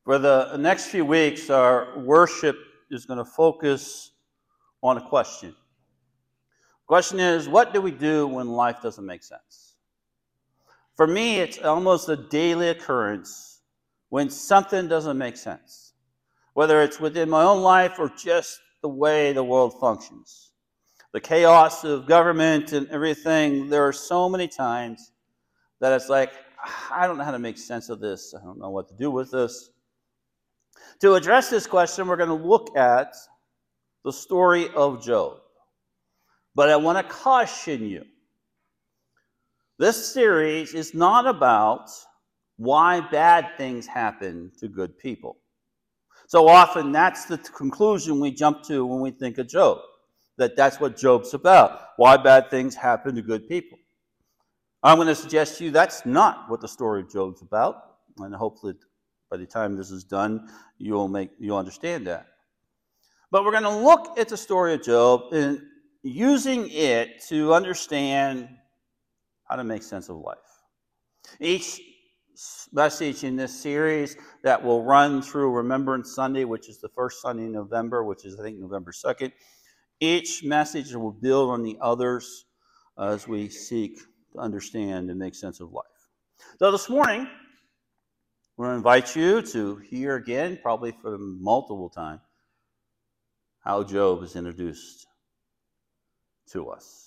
For the next few weeks, our worship is going to focus on a question. The question is, what do we do when life doesn't make sense? For me, it's almost a daily occurrence when something doesn't make sense, whether it's within my own life or just the way the world functions. The chaos of government and everything, there are so many times that it's like, I don't know how to make sense of this. I don't know what to do with this. To address this question, we're going to look at the story of Job. But I want to caution you. This series is not about why bad things happen to good people. So often that's the conclusion we jump to when we think of Job. That's what Job's about. Why bad things happen to good people. I'm going to suggest to you that's not what the story of Job's about. And hopefully by the time this is done, you'll understand that. But we're going to look at the story of Job and using it to understand how to make sense of life. Each message in this series that will run through Remembrance Sunday, which is the first Sunday in November, which is, I think, November 2nd. Each message will build on the others as we seek to understand and make sense of life. So this morning, we're going to invite you to hear again, probably for the multiple time, how Job is introduced to us.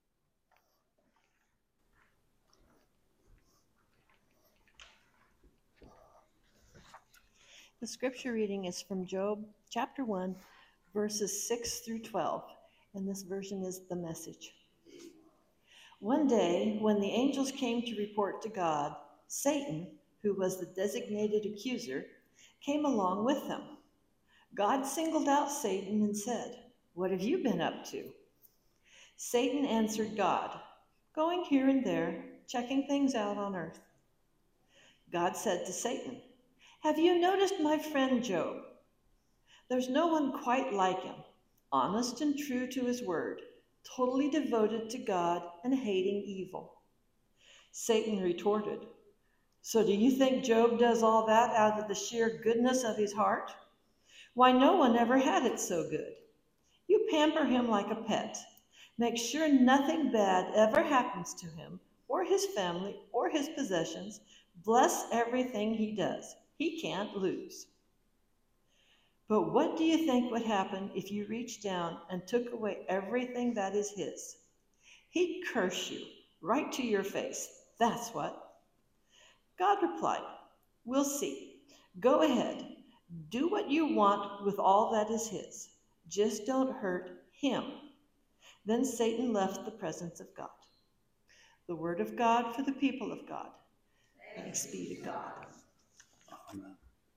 The scripture reading is from Job chapter 1, verses 6 through 12, and this version is the Message. One day, when the angels came to report to God, Satan, who was the designated accuser, came along with them. God singled out Satan and said, "What have you been up to?" Satan answered God, "Going here and there, checking things out on earth." God said to Satan, "Have you noticed my friend Job? There's no one quite like him, honest and true to his word, totally devoted to God and hating evil." Satan retorted, "So do you think Job does all that out of the sheer goodness of his heart? Why, no one ever had it so good. You pamper him like a pet. Make sure nothing bad ever happens to him or his family or his possessions. Bless everything he does. He can't lose. But what do you think would happen if you reached down and took away everything that is his? He'd curse you right to your face. That's what." God replied, "We'll see. Go ahead. Do what you want with all that is his. Just don't hurt him." Then Satan left the presence of God. The word of God for the people of God. Thanks be to God. Amen.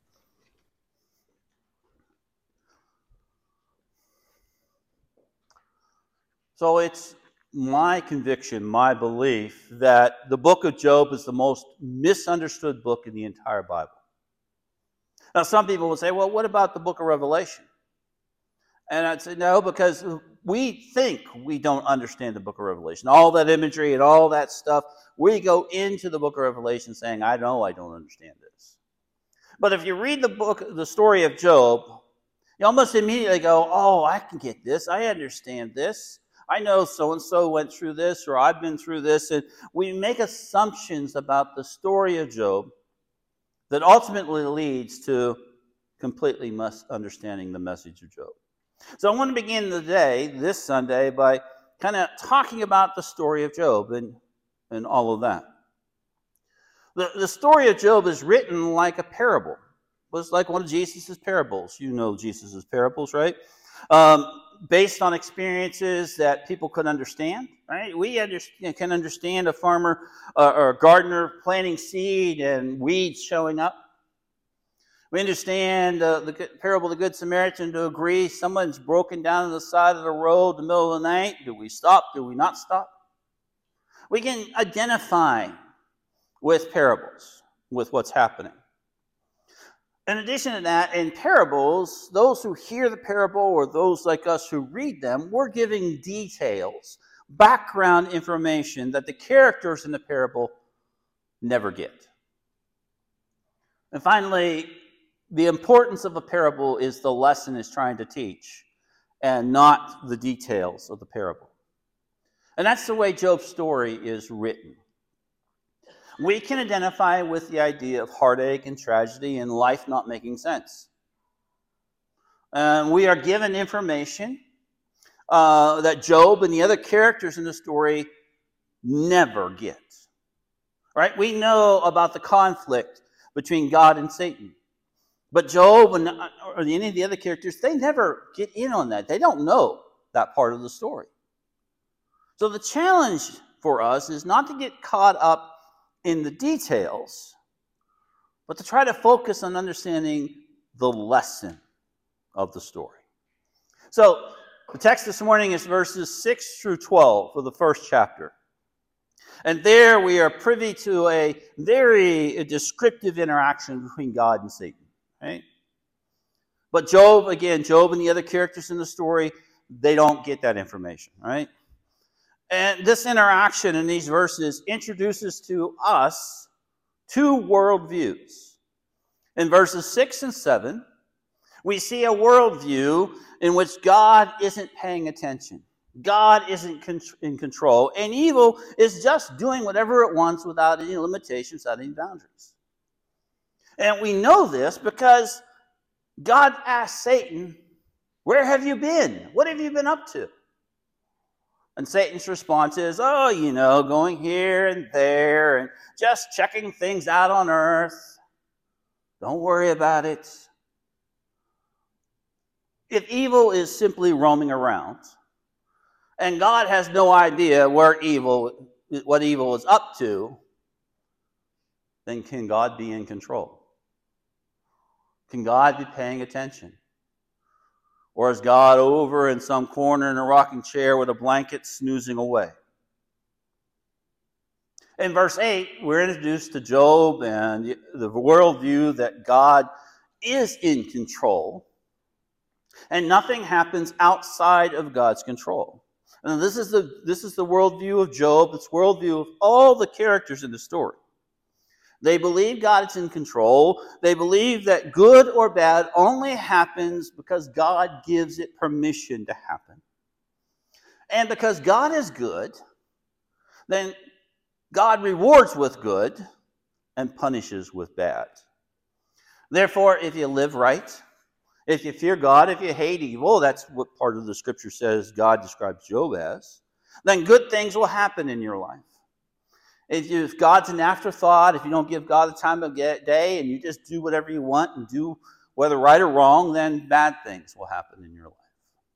So it's my conviction, my belief, that the book of Job is the most misunderstood book in the entire Bible. Now, some people will say, well, what about the book of Revelation? And I'd say, no, because we think we don't understand the book of Revelation. All that imagery and all that stuff, we go into the book of Revelation saying, I know I don't understand this. But if you read the story of Job, you almost immediately go, oh, I can get this. I understand this. I know so-and-so went through this, or I've been through this. And we make assumptions about the story of Job that ultimately leads to completely misunderstanding the message of Job. So I want to begin the day, this Sunday, by kind of talking about the story of Job and all of that. The story of Job is written like a parable. It was like one of Jesus' parables. You know Jesus' parables, right? Based on experiences that people could understand, right? We can understand a farmer or a gardener planting seed and weeds showing up. We understand the parable of the Good Samaritan to agree someone's broken down on the side of the road in the middle of the night. Do we stop? Do we not stop? We can identify with parables, with what's happening. In addition to that, in parables, those who hear the parable or those like us who read them, we're giving details, background information that the characters in the parable never get. And finally, the importance of a parable is the lesson it's trying to teach and not the details of the parable. And that's the way Job's story is written. We can identify with the idea of heartache and tragedy and life not making sense. We are given information that Job and the other characters in the story never get. Right? We know about the conflict between God and Satan. But Job and or any of the other characters, they never get in on that. They don't know that part of the story. So the challenge for us is not to get caught up in the details, but to try to focus on understanding the lesson of the story. So the text this morning is verses 6 through 12 for the first chapter. And there we are privy to a very descriptive interaction between God and Satan. Right? But Job and the other characters in the story, they don't get that information. Right? And this interaction in these verses introduces to us two worldviews. In verses 6 and 7, we see a worldview in which God isn't paying attention. God isn't in control, and evil is just doing whatever it wants without any limitations, without any boundaries. And we know this because God asked Satan, "Where have you been? What have you been up to?" And Satan's response is, going here and there and just checking things out on earth. Don't worry about it. If evil is simply roaming around, and God has no idea what evil is up to, then can God be in control? Can God be paying attention? Or is God over in some corner in a rocking chair with a blanket snoozing away? In verse 8, we're introduced to Job and the worldview that God is in control and nothing happens outside of God's control. And this is the worldview of Job. It's the worldview of all the characters in the story. They believe God is in control. They believe that good or bad only happens because God gives it permission to happen. And because God is good, then God rewards with good and punishes with bad. Therefore, if you live right, if you fear God, if you hate evil, that's what part of the scripture says God describes Job as, then good things will happen in your life. If God's an afterthought, if you don't give God the time of day and you just do whatever you want and do whether right or wrong, then bad things will happen in your life.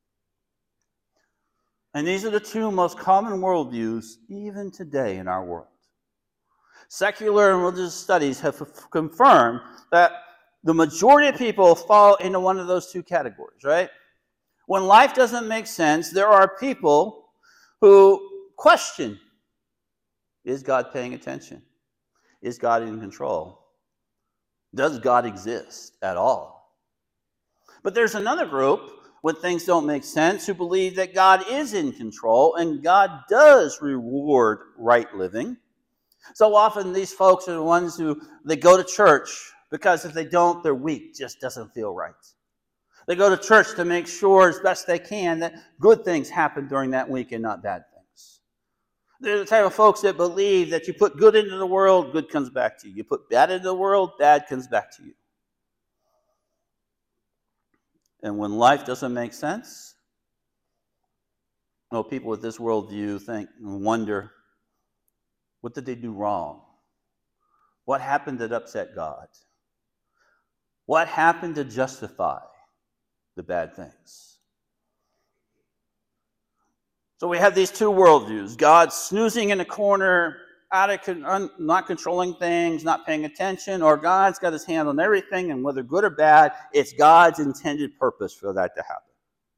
And these are the two most common worldviews even today in our world. Secular and religious studies have confirmed that the majority of people fall into one of those two categories, right? When life doesn't make sense, there are people who question, is God paying attention? Is God in control? Does God exist at all? But there's another group, when things don't make sense, who believe that God is in control and God does reward right living. So often these folks are the ones who, they go to church because if they don't, their week just doesn't feel right. They go to church to make sure as best they can that good things happen during that week and not bad things. They're the type of folks that believe that you put good into the world, good comes back to you. You put bad into the world, bad comes back to you. And when life doesn't make sense, people with this worldview think and wonder, what did they do wrong? What happened that upset God? What happened to justify the bad things? So we have these two worldviews. God snoozing in a corner, not controlling things, not paying attention, or God's got his hand on everything, and whether good or bad, it's God's intended purpose for that to happen.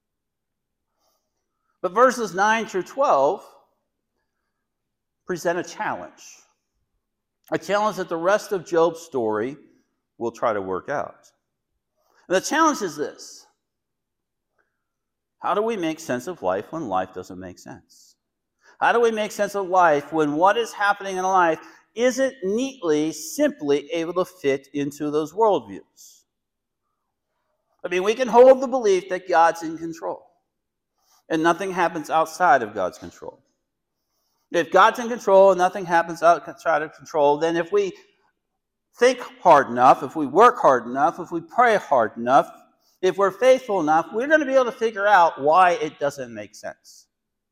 But verses 9 through 12 present a challenge that the rest of Job's story will try to work out. And the challenge is this: how do we make sense of life when life doesn't make sense? How do we make sense of life when what is happening in life isn't neatly, simply able to fit into those worldviews? I mean, we can hold the belief that God's in control and nothing happens outside of God's control. If God's in control and nothing happens outside of control, then if we think hard enough, if we work hard enough, if we pray hard enough, if we're faithful enough, we're going to be able to figure out why it doesn't make sense.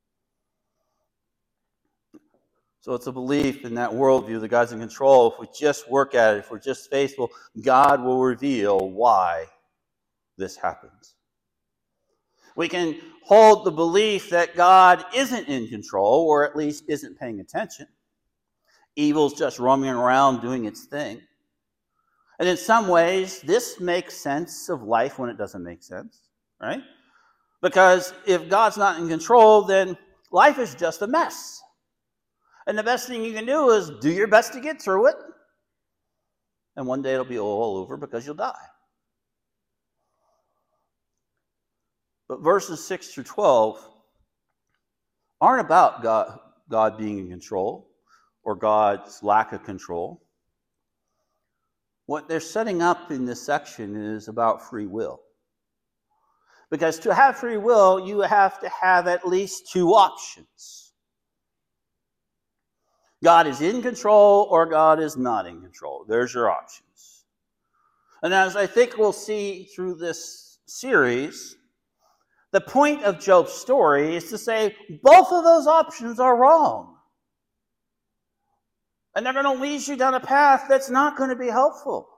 So it's a belief in that worldview that God's in control. If we just work at it, if we're just faithful, God will reveal why this happens. We can hold the belief that God isn't in control, or at least isn't paying attention. Evil's just roaming around doing its thing. And in some ways, this makes sense of life when it doesn't make sense, right? Because if God's not in control, then life is just a mess. And the best thing you can do is do your best to get through it. And one day it'll be all over because you'll die. But verses 6 through 12 aren't about God being in control or God's lack of control. What they're setting up in this section is about free will. Because to have free will, you have to have at least two options. God is in control or God is not in control. There's your options. And as I think we'll see through this series, the point of Job's story is to say both of those options are wrong. And they're going to lead you down a path that's not going to be helpful.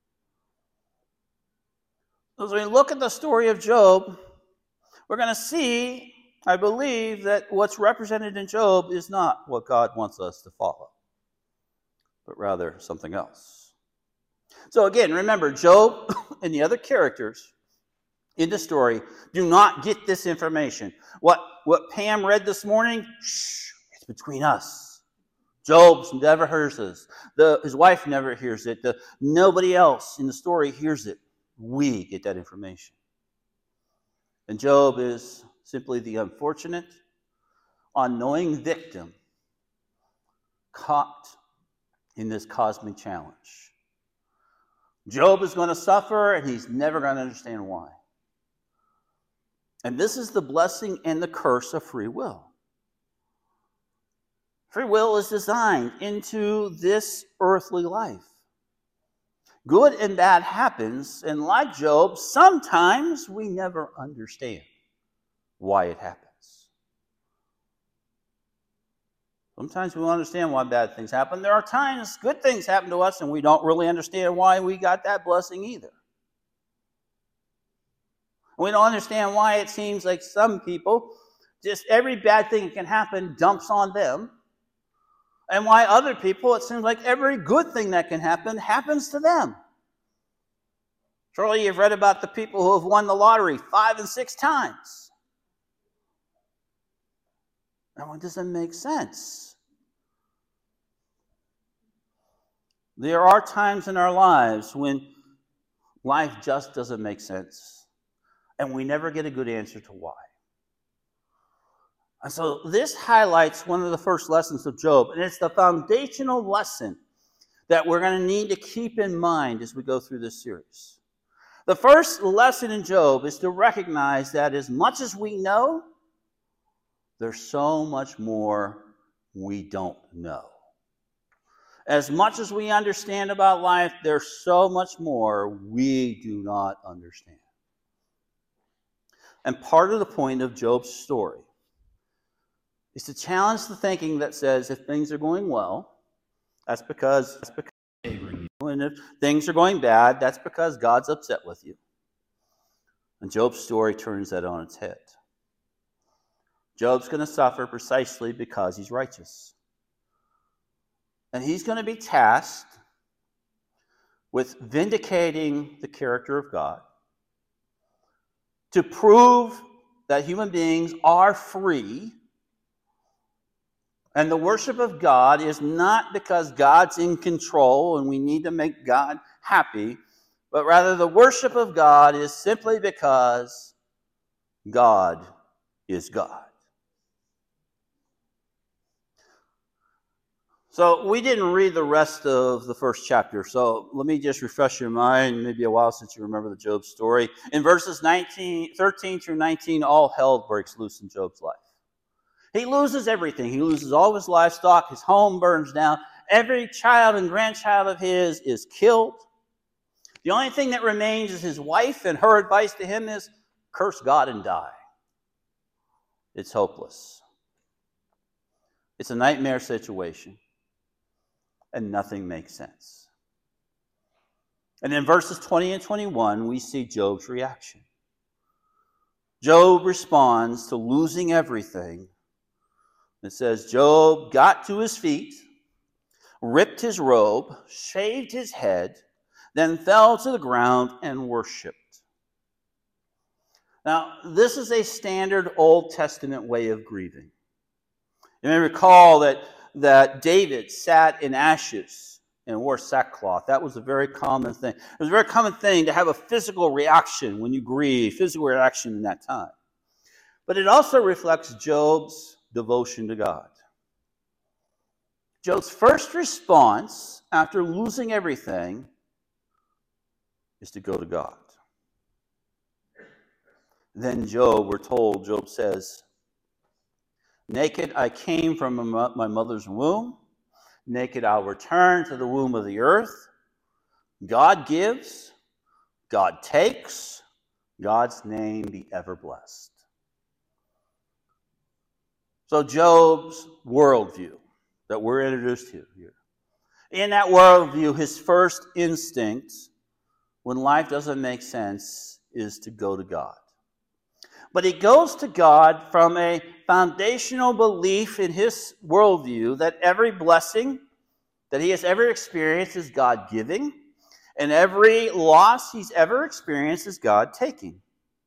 As we look at the story of Job, we're going to see, I believe, that what's represented in Job is not what God wants us to follow, but rather something else. So again, remember, Job and the other characters in the story do not get this information. What Pam read this morning, it's between us. Job never hears this. His wife never hears it. Nobody else in the story hears it. We get that information. And Job is simply the unfortunate, unknowing victim caught in this cosmic challenge. Job is going to suffer, and he's never going to understand why. And this is the blessing and the curse of free will. Free will is designed into this earthly life. Good and bad happens, and like Job, sometimes we never understand why it happens. Sometimes we don't understand why bad things happen. There are times good things happen to us, and we don't really understand why we got that blessing either. We don't understand why it seems like some people, just every bad thing that can happen dumps on them. And why other people, it seems like every good thing that can happen happens to them. Surely you've read about the people who have won the lottery 5 and 6 times. That one doesn't make sense. There are times in our lives when life just doesn't make sense, and we never get a good answer to why. And so this highlights one of the first lessons of Job, and it's the foundational lesson that we're going to need to keep in mind as we go through this series. The first lesson in Job is to recognize that as much as we know, there's so much more we don't know. As much as we understand about life, there's so much more we do not understand. And part of the point of Job's story is to challenge the thinking that says if things are going well, that's because and if things are going bad, that's because God's upset with you. And Job's story turns that on its head. Job's going to suffer precisely because he's righteous. And he's going to be tasked with vindicating the character of God, to prove that human beings are free. And the worship of God is not because God's in control and we need to make God happy, but rather the worship of God is simply because God is God. So we didn't read the rest of the first chapter. So let me just refresh your mind. Maybe a while since you remember the Job story. In verses 13 through 19, all hell breaks loose in Job's life. He loses everything. He loses all of his livestock. His home burns down. Every child and grandchild of his is killed. The only thing that remains is his wife, and her advice to him is, curse God and die. It's hopeless. It's a nightmare situation. And nothing makes sense. And in verses 20 and 21, we see Job's reaction. Job responds to losing everything. It says, Job got to his feet, ripped his robe, shaved his head, then fell to the ground and worshipped. Now, this is a standard Old Testament way of grieving. You may recall that David sat in ashes and wore sackcloth. That was a very common thing. It was a very common thing to have a physical reaction when you grieve, physical reaction in that time. But it also reflects Job's devotion to God. Job's first response after losing everything is to go to God. Then Job says, naked I came from my mother's womb. Naked I'll return to the womb of the earth. God gives, God takes, God's name be ever blessed. So Job's worldview that we're introduced to here. In that worldview, his first instinct when life doesn't make sense is to go to God. But he goes to God from a foundational belief in his worldview that every blessing that he has ever experienced is God giving, and every loss he's ever experienced is God taking.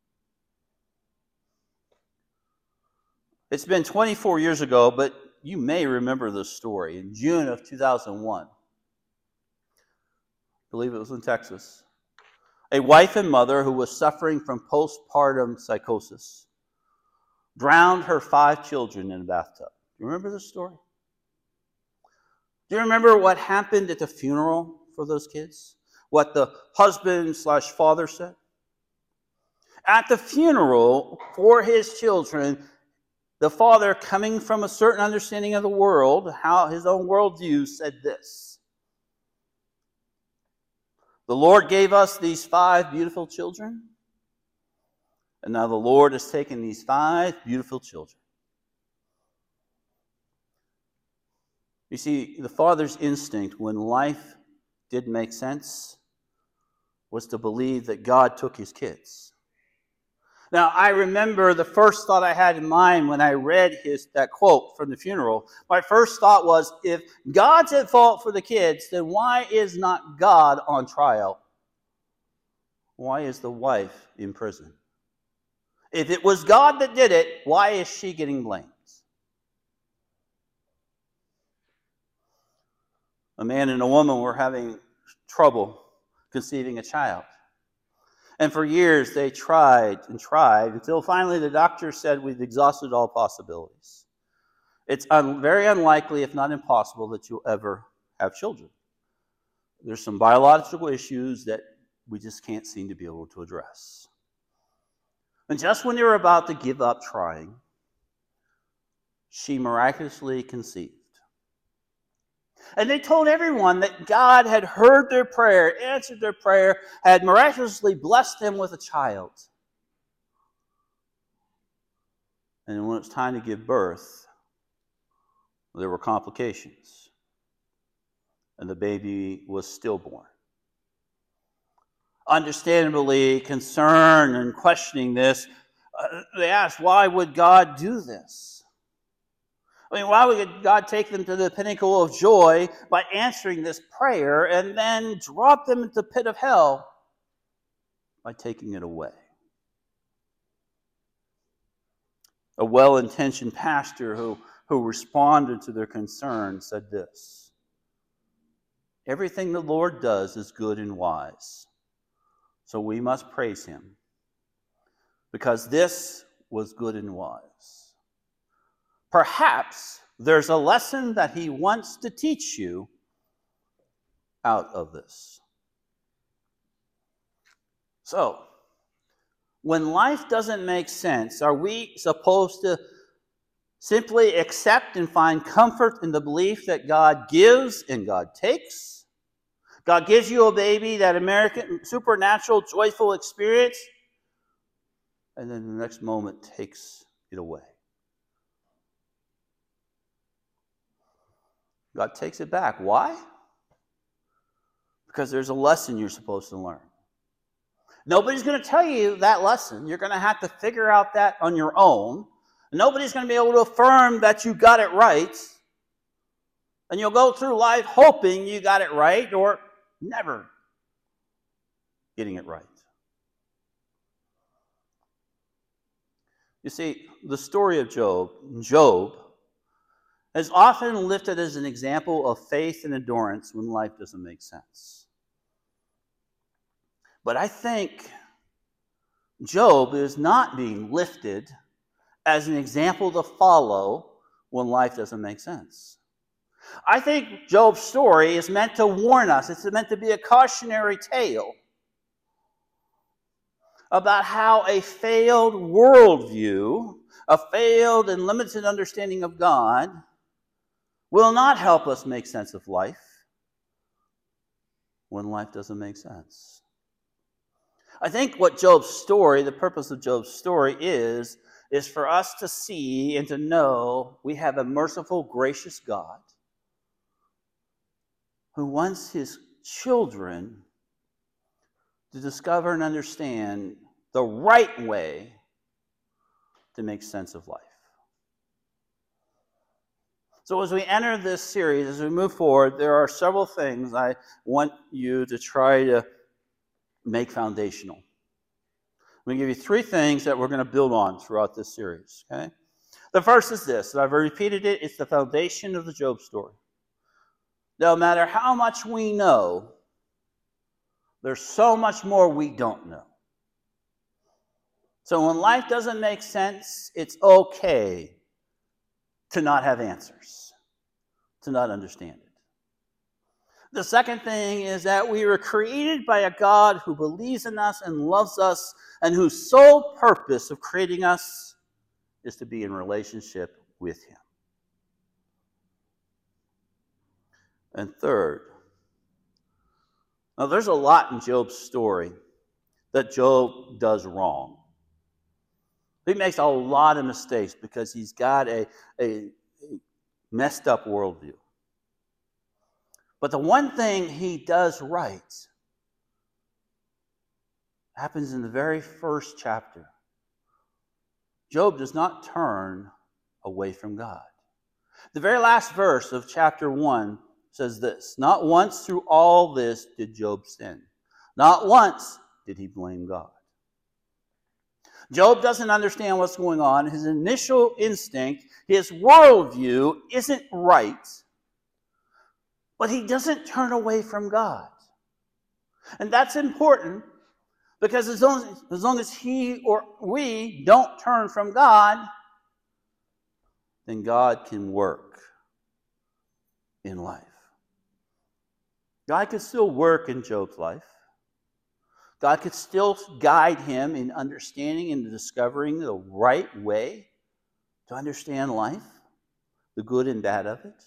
It's been 24 years ago, but you may remember this story. In June of 2001, I believe it was in Texas, a wife and mother who was suffering from postpartum psychosis drowned her 5 children in a bathtub. You remember this story? Do you remember what happened at the funeral for those kids? What the husband/father said? At the funeral for his children, the father, coming from a certain understanding of the world, how his own worldview, said this: the Lord gave us these 5 beautiful children, and now the Lord has taken these 5 beautiful children. You see, the father's instinct when life didn't make sense was to believe that God took his kids. Now, I remember the first thought I had in mind when I read that quote from the funeral. My first thought was, if God's at fault for the kids, then why is not God on trial? Why is the wife in prison? If it was God that did it, why is she getting blamed? A man and a woman were having trouble conceiving a child. And for years they tried and tried until finally the doctor said, we've exhausted all possibilities. It's very unlikely, if not impossible, that you'll ever have children. There's some biological issues that we just can't seem to be able to address. And just when they were about to give up trying, she miraculously conceived. And they told everyone that God had heard their prayer, answered their prayer, had miraculously blessed them with a child. And when it was time to give birth, there were complications. And the baby was stillborn. Understandably concerned and questioning this, they asked, why would God do this? I mean, why would God take them to the pinnacle of joy by answering this prayer and then drop them into the pit of hell by taking it away? A well-intentioned pastor who responded to their concern said this: everything the Lord does is good and wise, so we must praise him, because this was good and wise. Perhaps there's a lesson that he wants to teach you out of this. So, when life doesn't make sense, are we supposed to simply accept and find comfort in the belief that God gives and God takes? God gives you a baby, that American supernatural, joyful experience, and then the next moment takes it away. God takes it back. Why? Because there's a lesson you're supposed to learn. Nobody's going to tell you that lesson. You're going to have to figure out that on your own. Nobody's going to be able to affirm that you got it right. And you'll go through life hoping you got it right or never getting it right. You see, the story of Job is often lifted as an example of faith and endurance when life doesn't make sense. But I think Job is not being lifted as an example to follow when life doesn't make sense. I think Job's story is meant to warn us. It's meant to be a cautionary tale about how a failed worldview, a failed and limited understanding of God, will not help us make sense of life when life doesn't make sense. I think what Job's story, the purpose of Job's story is for us to see and to know we have a merciful, gracious God who wants his children to discover and understand the right way to make sense of life. So as we enter this series, as we move forward, there are several things I want you to try to make foundational. I'm going to give you 3 things that we're going to build on throughout this series. Okay? The first is this, and I've repeated it, it's the foundation of the Job story. No matter how much we know, there's so much more we don't know. So when life doesn't make sense, it's okay to not have answers, to not understand it. The second thing is that we were created by a God who believes in us and loves us, and whose sole purpose of creating us is to be in relationship with him. And third, now there's a lot in Job's story that Job does wrong. He makes a lot of mistakes because he's got a messed up worldview. But the one thing he does right happens in the very first chapter. Job does not turn away from God. The very last verse of chapter 1 says this: not once through all this did Job sin. Not once did he blame God. Job doesn't understand what's going on. His initial instinct, his worldview isn't right. But he doesn't turn away from God. And that's important because as long as he or we don't turn from God, then God can work in life. God could still work in Job's life. God could still guide him in understanding and discovering the right way to understand life, the good and bad of it.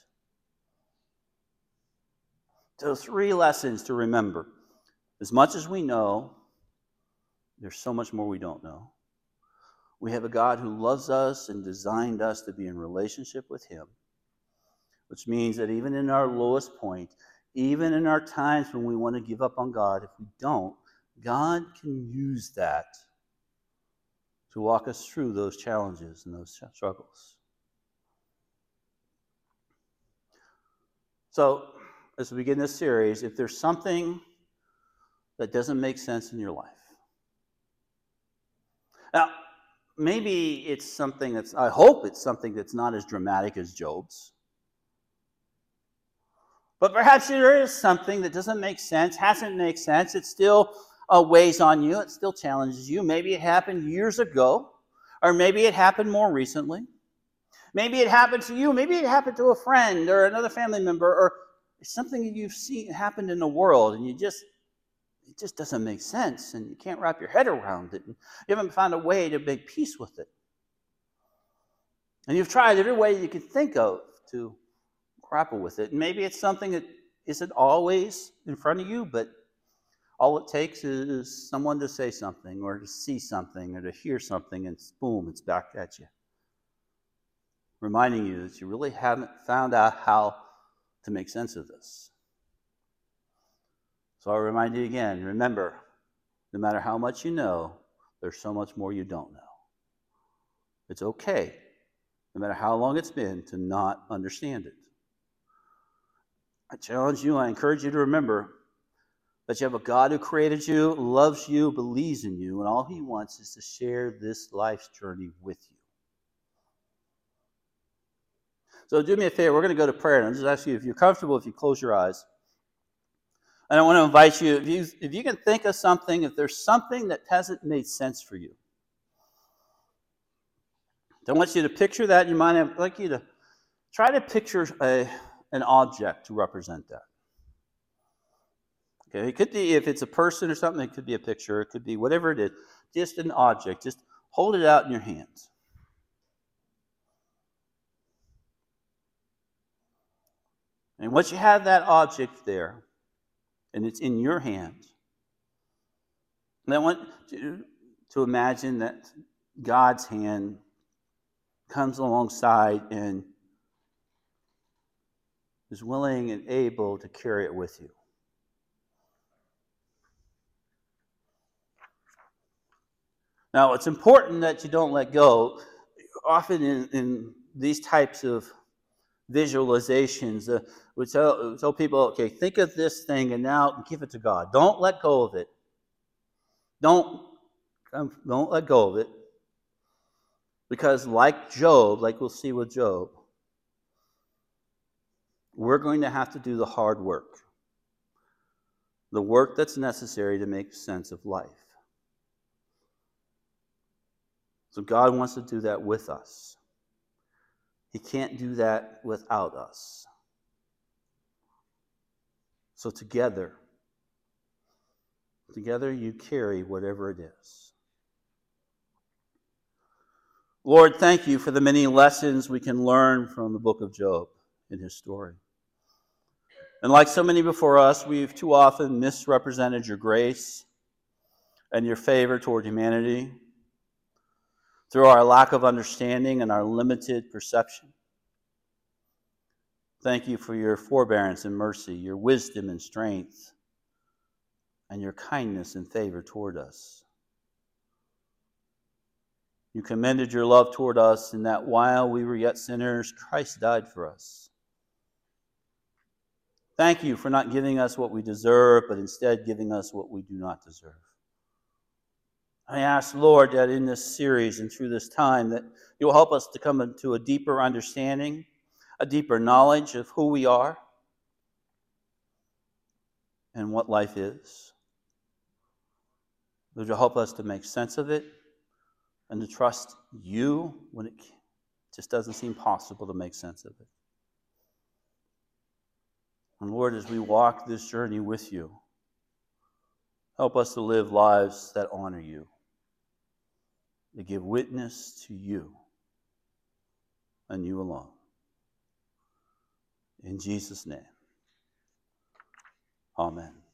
So 3 lessons to remember. As much as we know, there's so much more we don't know. We have a God who loves us and designed us to be in relationship with him, which means that even in our lowest point, even in our times when we want to give up on God, if we don't, God can use that to walk us through those challenges and those struggles. So, as we begin this series, if there's something that doesn't make sense in your life, now, maybe it's something I hope it's something that's not as dramatic as Job's. But perhaps there is something that doesn't make sense, hasn't made sense. It still weighs on you. It still challenges you. Maybe it happened years ago, or maybe it happened more recently. Maybe it happened to you. Maybe it happened to a friend or another family member, or something that you've seen happen in the world, and it just doesn't make sense, and you can't wrap your head around it, and you haven't found a way to make peace with it. And you've tried every way you could think of to grapple with it. And maybe it's something that isn't always in front of you, but all it takes is someone to say something or to see something or to hear something, and boom, it's back at you. Reminding you that you really haven't found out how to make sense of this. So I'll remind you again, remember, no matter how much you know, there's so much more you don't know. It's okay, no matter how long it's been, to not understand it. I challenge you, I encourage you to remember that you have a God who created you, loves you, believes in you, and all he wants is to share this life's journey with you. So do me a favor, we're going to go to prayer, and I'll just ask you, if you're comfortable, if you close your eyes. And I want to invite you, if you can think of something, if there's something that hasn't made sense for you, I want you to picture that in your mind. I'd like you to try to picture an object to represent that. Okay, it could be, if it's a person or something, it could be a picture, it could be whatever it is, just an object. Just hold it out in your hands. And once you have that object there, and it's in your hands, and I want you to imagine that God's hand comes alongside and is willing and able to carry it with you. Now, it's important that you don't let go. Often in these types of visualizations, we tell people, okay, think of this thing and now give it to God. Don't let go of it. Don't let go of it. Because like Job, like we'll see with Job, we're going to have to do the hard work. The work that's necessary to make sense of life. So God wants to do that with us. He can't do that without us. So together you carry whatever it is. Lord, thank you for the many lessons we can learn from the book of Job and his story. And like so many before us, we've too often misrepresented your grace and your favor toward humanity through our lack of understanding and our limited perception. Thank you for your forbearance and mercy, your wisdom and strength, and your kindness and favor toward us. You commended your love toward us in that while we were yet sinners, Christ died for us. Thank you for not giving us what we deserve, but instead giving us what we do not deserve. I ask, Lord, that in this series and through this time, that you'll help us to come into a deeper understanding, a deeper knowledge of who we are and what life is. Lord, you'll help us to make sense of it and to trust you when it just doesn't seem possible to make sense of it. And Lord, as we walk this journey with you, help us to live lives that honor you, to give witness to you and you alone. In Jesus' name, amen.